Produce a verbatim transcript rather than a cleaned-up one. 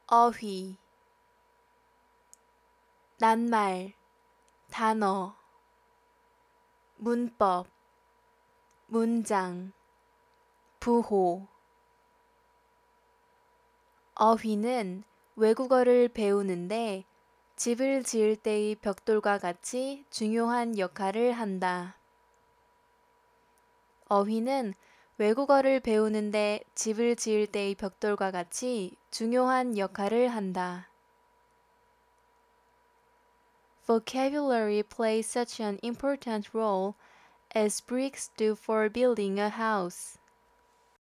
어휘, 낱말, 단어, 문법, 문장, 부호. 어휘는 외국어를 배우는데 집을 지을 때의 벽돌과 같이 중요한 역할을 한다. 어휘는 외국어를 배우는데 집을 지을 때의 벽돌과 같이 중요한 역할을 한다. Vocabulary plays such an important role as bricks do for building a house.